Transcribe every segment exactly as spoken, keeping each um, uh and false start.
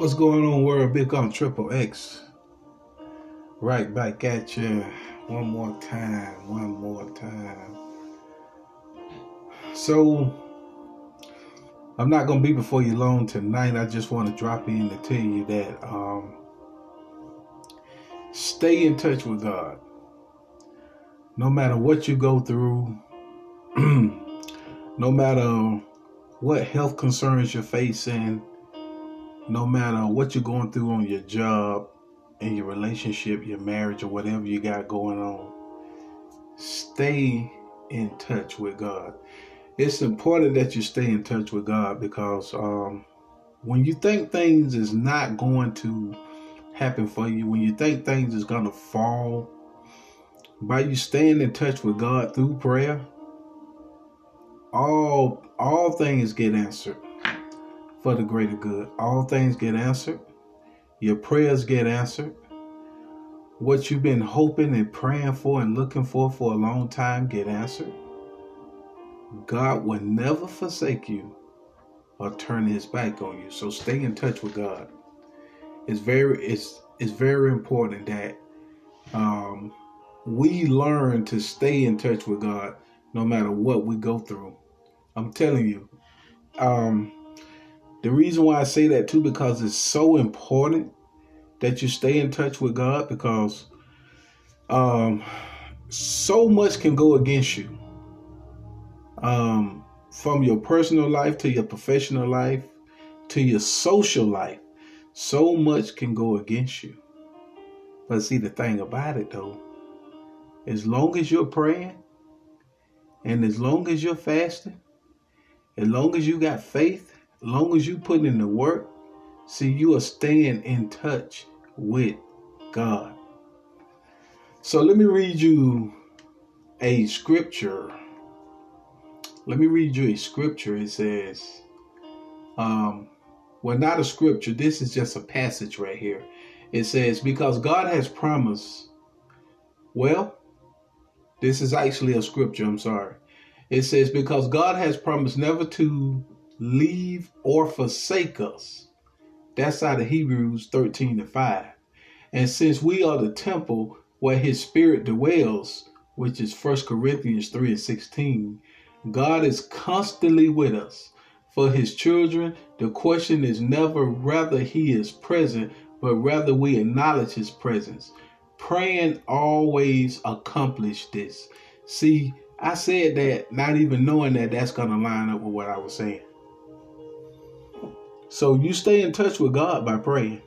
What's going on, world? Big on Triple X. Right back at you. One more time. One more time. So, I'm not going to be before you long tonight. I just want to drop in to tell you that um, stay in touch with God. No matter what you go through, no matter what health concerns you're facing, no matter what you're going through on your job, in your relationship, your marriage, or whatever you got going on, stay in touch with God. It's important that you stay in touch with God because um, when you think things is not going to happen for you, when you think things is going to fall, by you staying in touch with God through prayer, all all things get answered for the greater good. All things get answered. Your prayers get answered. What you've been hoping and praying for and looking for for a long time get answered. God will never forsake you or turn his back on you. So stay in touch with God. It's very it's it's very important that um, we learn to stay in touch with God no matter what we go through. I'm telling you. Um, the reason why I say that too, because it's so important that you stay in touch with God, because um, so much can go against you. Um, from your personal life to your professional life to your social life, so much can go against you. But see, the thing about it though, as long as you're praying and as long as you're fasting, as long as you got faith, as long as you put in the work, see, you are staying in touch with God. So let me read you a scripture. Let me read you a scripture. It says, um, well, not a scripture. This is just a passage right here. It says, because God has promised, well, this is actually a scripture. I'm sorry. It says, because God has promised never to leave or forsake us. That's out of Hebrews thirteen and five. And since we are the temple where his spirit dwells, which is First Corinthians three and sixteen, God is constantly with us. For his children, the question is never whether he is present, but rather we acknowledge his presence. Praying always accomplish this. See, I said that not even knowing that that's going to line up with what I was saying. So you stay in touch with God by praying.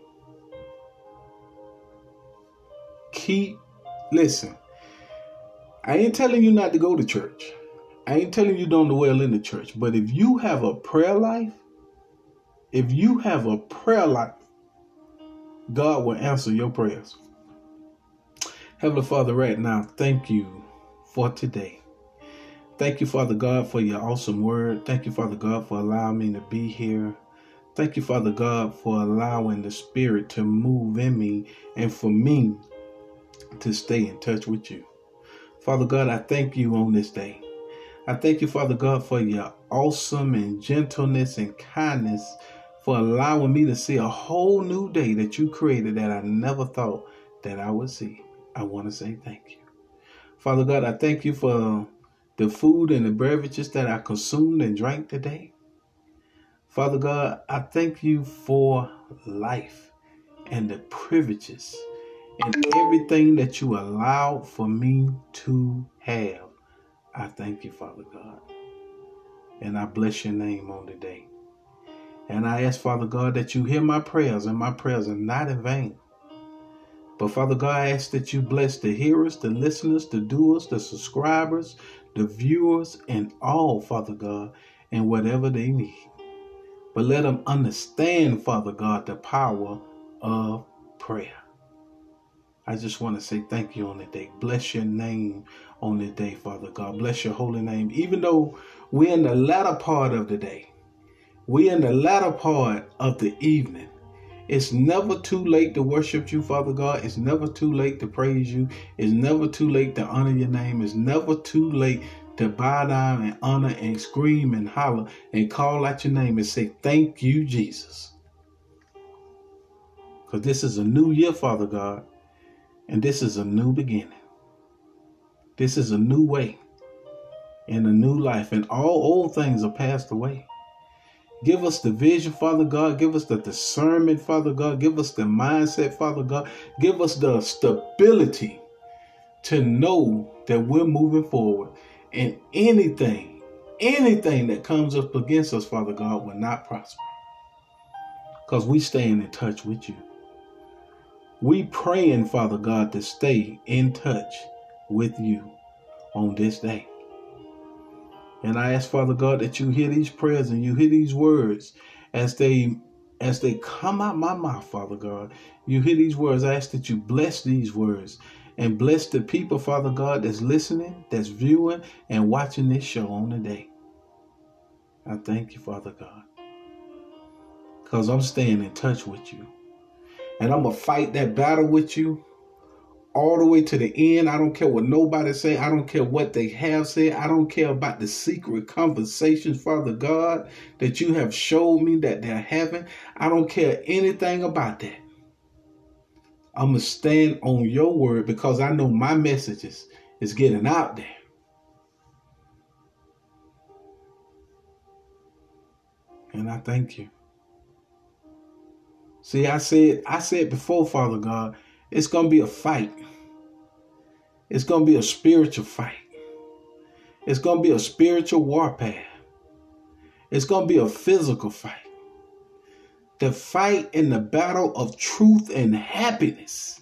Keep, listen, I ain't telling you not to go to church. I ain't telling you don't dwell in the church. But if you have a prayer life, if you have a prayer life, God will answer your prayers. Heavenly Father, right now, thank you for today. Thank you, Father God, for your awesome word. Thank you, Father God, for allowing me to be here. Thank you, Father God, for allowing the Spirit to move in me and for me to stay in touch with you. Father God, I thank you on this day. I thank you, Father God, for your awesome and gentleness and kindness, for allowing me to see a whole new day that you created that I never thought that I would see. I want to say thank you. Father God, I thank you for the food and the beverages that I consumed and drank today. Father God, I thank you for life and the privileges and everything that you allowed for me to have. I thank you, Father God. And I bless your name on today. And I ask, Father God, that you hear my prayers, and my prayers are not in vain. But Father God, I ask that you bless the hearers, the listeners, the doers, the subscribers, the viewers, and all, Father God, and whatever they need. But let them understand, Father God, the power of prayer. I just want to say thank you on the day. Bless your name on the day, Father God. Bless your holy name. Even though we're in the latter part of the day, we're in the latter part of the evening, it's never too late to worship you, Father God. It's never too late to praise you. It's never too late to honor your name. It's never too late to bow down and honor and scream and holler and call out your name and say, thank you, Jesus. Because this is a new year, Father God. And this is a new beginning. This is a new way and a new life. And all old things are passed away. Give us the vision, Father God. Give us the discernment, Father God. Give us the mindset, Father God. Give us the stability to know that we're moving forward. And anything, anything that comes up against us, Father God, will not prosper. Because we staying in touch with you. We praying, Father God, to stay in touch with you on this day. And I ask, Father God, that you hear these prayers and you hear these words as they as they come out my mouth, Father God. You hear these words. I ask that you bless these words and bless the people, Father God, that's listening, that's viewing and watching this show on the day. I thank you, Father God, because I'm staying in touch with you. And I'm going to fight that battle with you all the way to the end. I don't care what nobody say. I don't care what they have said. I don't care about the secret conversations, Father God, that you have showed me that they're having. I don't care anything about that. I'm going to stand on your word because I know my messages is getting out there. And I thank you. See, I said, I said before, Father God, it's going to be a fight. It's going to be a spiritual fight. It's going to be a spiritual warfare. It's going to be a physical fight. The fight in the battle of truth and happiness.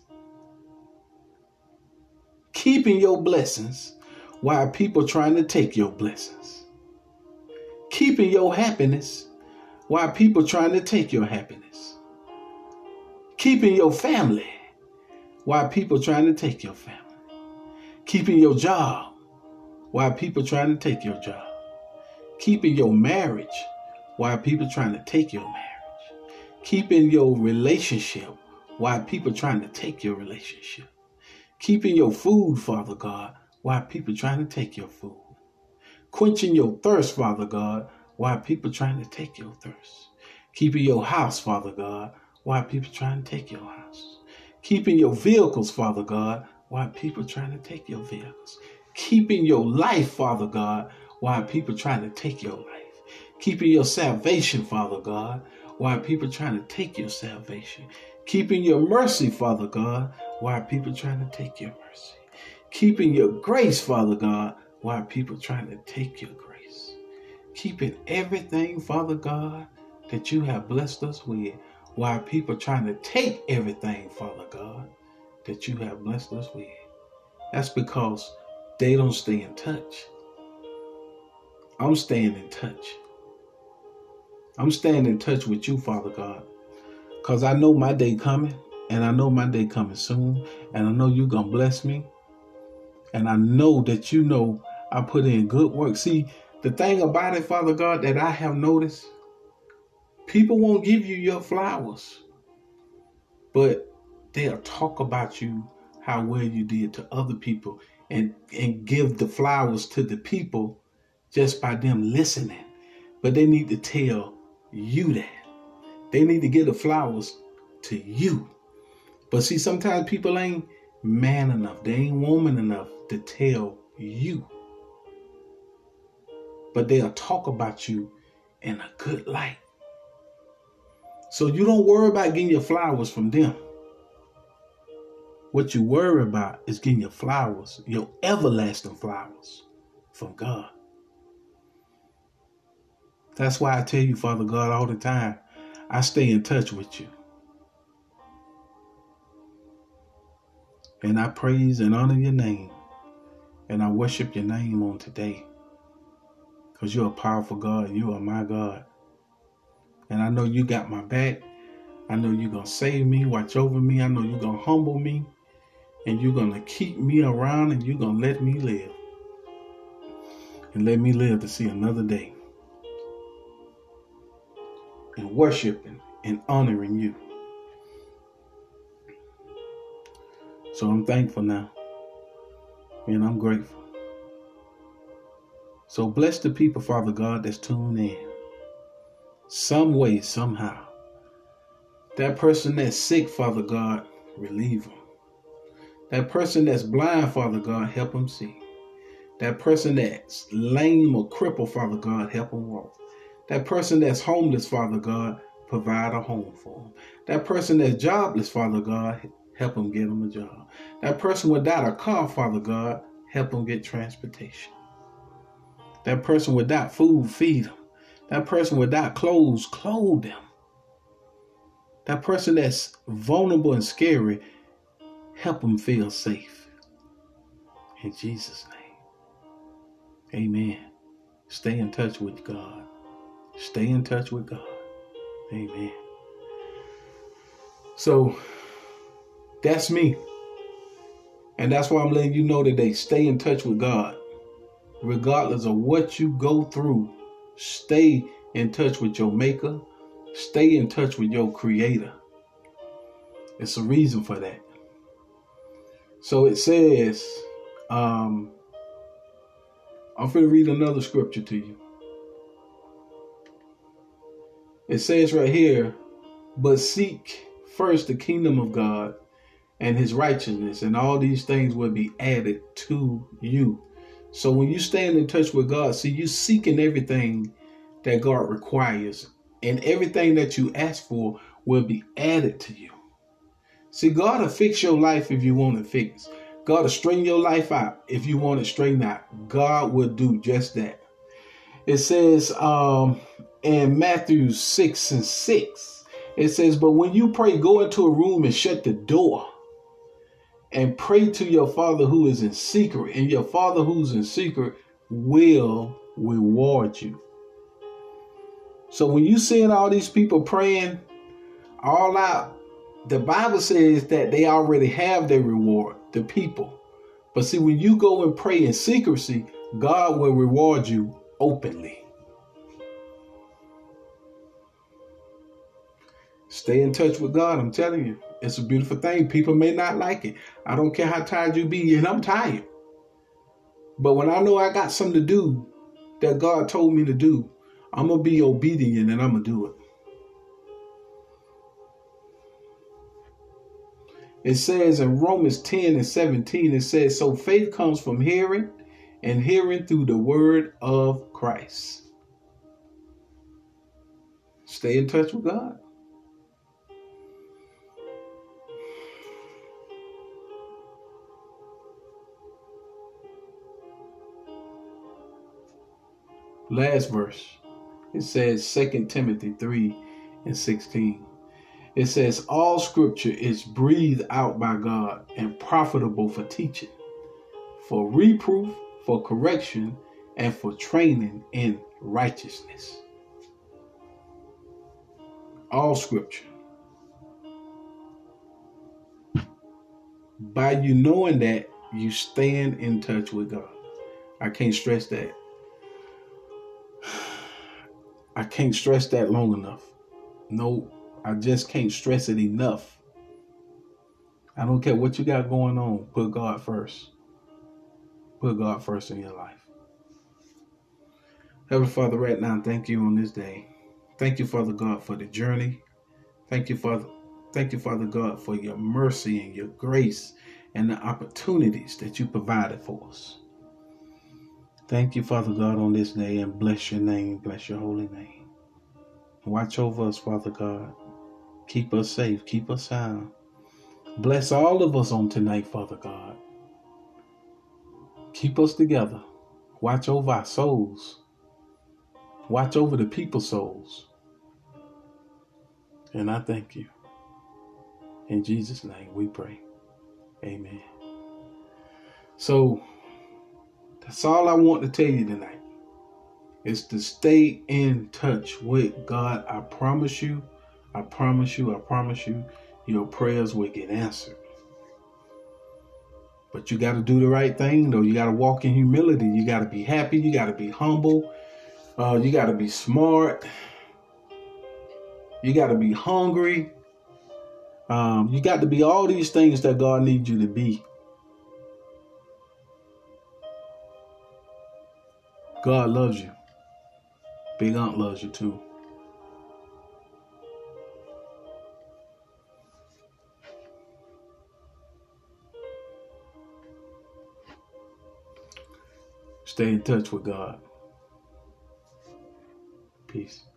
Keeping your blessings while people trying to take your blessings. Keeping your happiness while people trying to take your happiness. Keeping your family while people trying to take your family. Keeping your job while people trying to take your job. Keeping your marriage while people trying to take your marriage. Keeping your relationship while people trying to take your relationship. Keeping your food, Father God, while people trying to take your food. Quenching your thirst, Father God, while people trying to take your thirst. Keeping your house, Father God, while people trying to take your house. Keeping your vehicles, Father God, while people trying to take your vehicles. Keeping your life, Father God, while people trying to take your life. Keeping your salvation, Father God, while people trying to take your salvation. Keeping your mercy, Father God, while people trying to take your mercy. Keeping your grace, Father God, while people trying to take your grace. Keeping everything, Father God, that you have blessed us with, while people trying to take everything, Father God, that you have blessed us with. That's because they don't stay in touch. I'm staying in touch. I'm staying in touch with you, Father God, because I know my day coming, and I know my day coming soon, and I know you're going to bless me, and I know that you know I put in good work. See, the thing about it, Father God, that I have noticed, people won't give you your flowers, but they'll talk about you, how well you did to other people, and, and give the flowers to the people just by them listening. But they need to tell you that. They need to give the flowers to you. But see, sometimes people ain't man enough. They ain't woman enough to tell you. But they'll talk about you in a good light. So you don't worry about getting your flowers from them. What you worry about is getting your flowers, your everlasting flowers, from God. That's why I tell you, Father God, all the time, I stay in touch with you. And I praise and honor your name. And I worship your name on today. Because you're a powerful God. You are my God. And I know you got my back. I know you're going to save me, watch over me. I know you're going to humble me. And you're going to keep me around, and you're going to let me live. And let me live to see another day. And worshiping and honoring you. So I'm thankful now. And I'm grateful. So bless the people, Father God, that's tuned in. Some way, somehow. That person that's sick, Father God, relieve them. That person that's blind, Father God, help them see. That person that's lame or crippled, Father God, help them walk. That person that's homeless, Father God, provide a home for them. That person that's jobless, Father God, help them get them a job. That person without a car, Father God, help them get transportation. That person without food, feed them. That person without clothes, clothe them. That person that's vulnerable and scary, help them feel safe. In Jesus' name, amen. Stay in touch with God. Stay in touch with God. Amen. So, that's me. And that's why I'm letting you know today, stay in touch with God. Regardless of what you go through, stay in touch with your Maker. Stay in touch with your Creator. It's a reason for that. So it says, um, I'm going to read another scripture to you. It says right here, but seek first the kingdom of God and his righteousness, and all these things will be added to you. So when you stand in touch with God, see, you seeking everything that God requires, and everything that you ask for will be added to you. See, God will fix your life if you want it fixed. God will straighten your life out if you want it straightened out. God will do just that. It says um, in Matthew six and six, it says, but when you pray, go into a room and shut the door and pray to your Father who is in secret, and your Father who's in secret will reward you. So when you seeing all these people praying all out, the Bible says that they already have their reward, the people. But see, when you go and pray in secrecy, God will reward you openly. Stay in touch with God. I'm telling you, it's a beautiful thing. People may not like it. I don't care how tired you be, and I'm tired. But when I know I got something to do that God told me to do, I'm going to be obedient and I'm going to do it. It says in Romans ten and seventeen, it says, so faith comes from hearing, and hearing through the word of Christ. Stay in touch with God. Last verse. It says Second Timothy three and sixteen. It says, all scripture is breathed out by God and profitable for teaching, for reproof, for correction, and for training in righteousness. All scripture. By you knowing that, you stand in touch with God. I can't stress that. I can't stress that long enough. No, I just can't stress it enough. I don't care what you got going on. Put God first. Put God first in your life. Heavenly Father, right now, thank you on this day. Thank you, Father God, for the journey. Thank you, Father. Thank you, Father God, for your mercy and your grace and the opportunities that you provided for us. Thank you, Father God, on this day, and bless your name. Bless your holy name. Watch over us, Father God. Keep us safe. Keep us sound. Bless all of us on tonight, Father God. Keep us together. Watch over our souls. Watch over the people's souls. And I thank you. In Jesus' name we pray. Amen. So that's all I want to tell you tonight, is to stay in touch with God. I promise you, I promise you, I promise you, your prayers will get answered. But you got to do the right thing, though. You got to walk in humility. You got to be happy. You got to be humble. Uh, you got to be smart. You got to be hungry. Um, you got to be all these things that God needs you to be. God loves you. Big Aunt loves you too. Stay in touch with God. Peace.